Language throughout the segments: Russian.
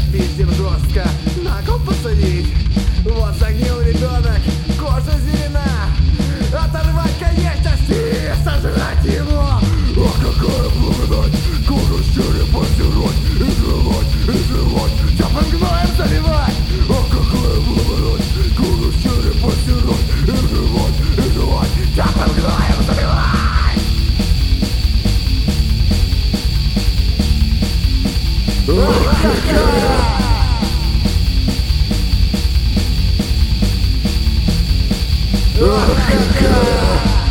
отпиздим жестко, на кол посадить. Вот загнил ребенок, кожа зелена. Оторвать конечности и сожрать его. Ах, какая благодать! Кожу с черепа стирать и жевать, Теплым гноем заливать. Ах, какая благодать! Кожу с черепа стирать и жевать, Теплым гноем заливать. Ах, какая! Ах, какая!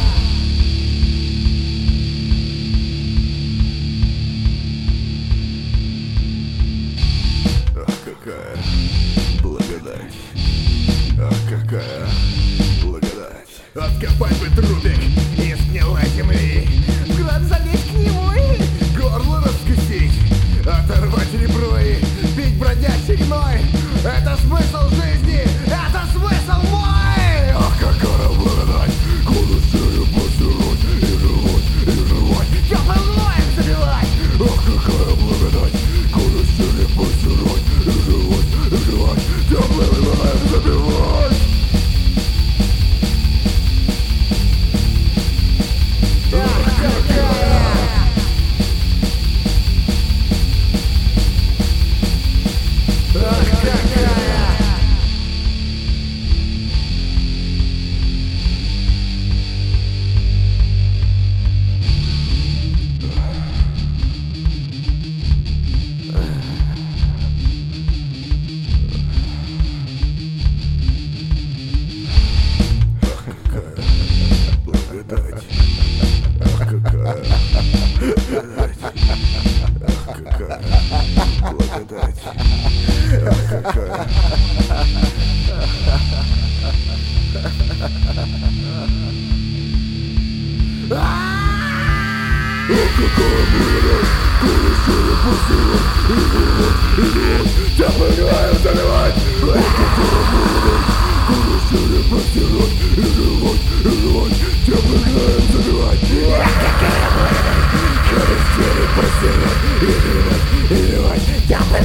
Ах, какая благодать! Ах, какая благодать! Откопать бы трубик из гнилой земли, в гроб залезть к нему и горло раскусить. Оторвать ребро и пить бродячий гной. Это смысл жизни, это смысл мой. Ах, какая благодать! Кожу с черепа стирать и жевать, Теплым гноем заливать. Ах, какая благодать! Кожу с черепа стирать и жевать, теплым гноем забивать! Ах, какая! Ах, какая! Благодать! Ах, какая благодать! Ах, какая благодать! Ах, какая! Ах, какая благодать! Кожу с черепа стирать и жевать, теплым гноем заливать! Ах, какая благодать! Кожу с черепа стирать и жевать, теплым гноем забивать! Ах, какая благодать! Кожу с черепа стирать и жевать, теплым